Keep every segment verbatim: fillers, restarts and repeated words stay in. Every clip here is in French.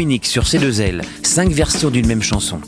unique sur C deux L, cinq versions d'une même chanson.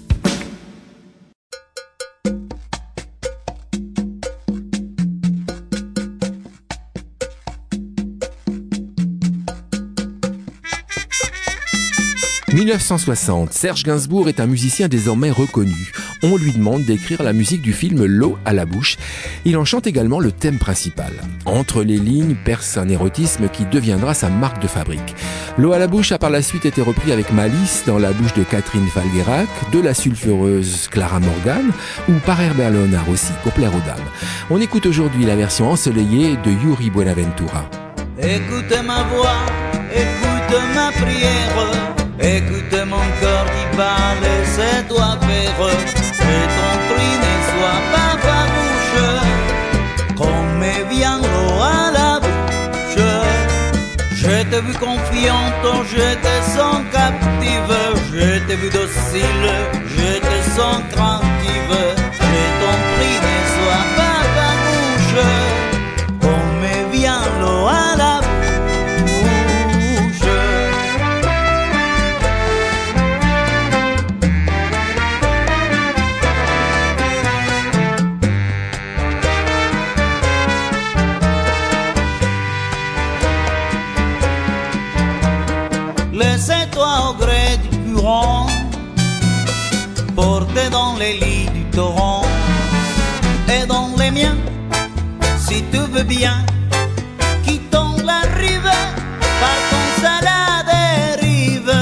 dix-neuf cent soixante, Serge Gainsbourg est un musicien désormais reconnu. On lui demande d'écrire la musique du film L'eau à la bouche. Il en chante également le thème principal. Entre les lignes perce un érotisme qui deviendra sa marque de fabrique. L'eau à la bouche a par la suite été repris avec malice dans la bouche de Catherine Falguerac, de la sulfureuse Clara Morgan ou par Herbert Léonard aussi, pour plaire aux dames. On écoute aujourd'hui la version ensoleillée de Yuri Buenaventura. Écoute ma voix, écoute ma prière. Écoute mon corps qui parle, c'est toi faire. Je t'en prie, ne sois pas farouche, comme me vient l'eau à la bouche. Je t'ai vu confiante, je te sens captive. Je t'ai vu docile, je te sens craintive. Je t'en prie, ne sois pas farouche, comme me vient l'eau à la bouche. Laissez-toi au gré du courant, porté dans les lits du torrent et dans les miens, si tu veux bien. Quittons la rive, partons à la dérive.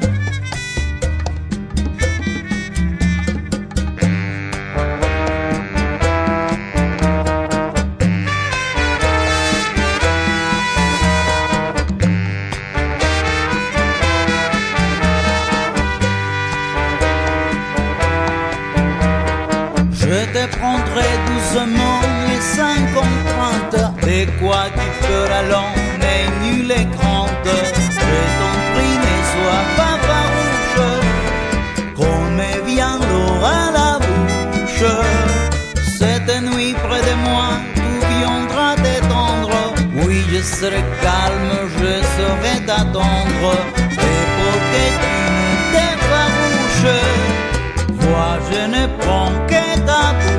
Je te prendrai doucement et sans contrainte, de quoi tu feras long et nul écrante. Je t'en prie, ne sois pas farouche, comme me vient l'eau à la bouche. Cette nuit près de moi, tu viendras t'étendre. Oui, je serai calme, je saurai t'attendre. Et pour que tu ne t'effarouches, vois, je ne prends que ta bouche.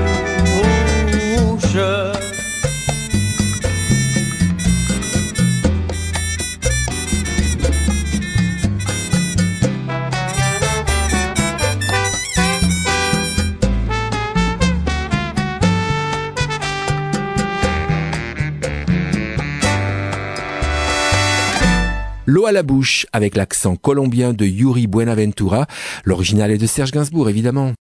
L'eau à la bouche avec l'accent colombien de Yuri Buenaventura. L'original est de Serge Gainsbourg évidemment.